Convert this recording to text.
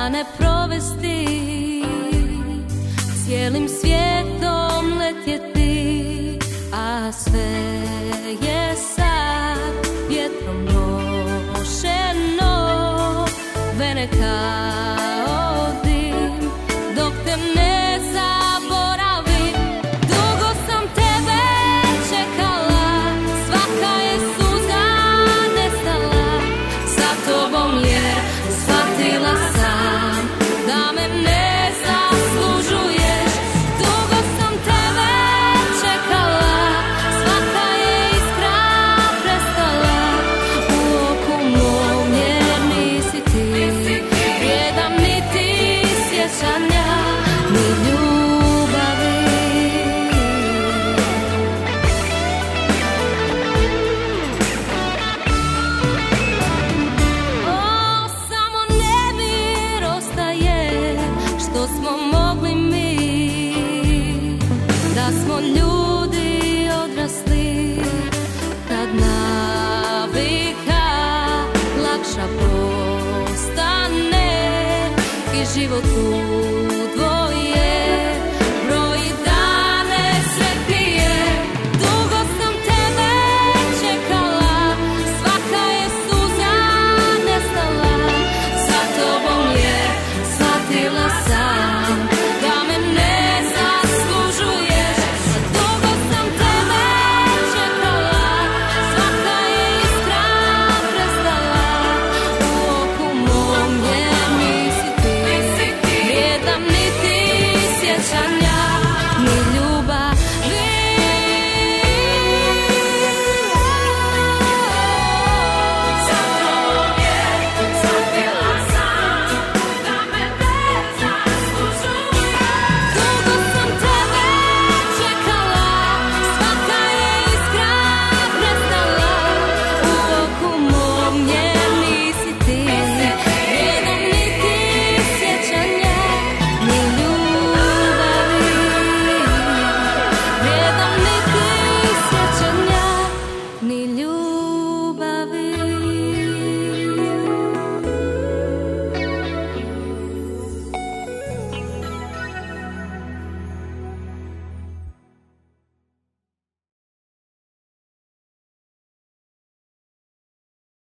dane provesti, cijelim svijetom letjeti, a sve je sad vjetrom nošeno, vene kao dim, dok te ne zaboravim. Dugo sam tebe čekala, svaka je suza nestala, za tobom jer shvatila sam da me ne zaslužuješ. Dugo sam tebe čekala, svaka je iskra prestala, u oku mom jer nisi ti vrijedan niti sjećanja ni ljubavi. O, samo nemir ostaje što smo mogli mi, da smo ljudi odrasli, tad navika lakša postane i život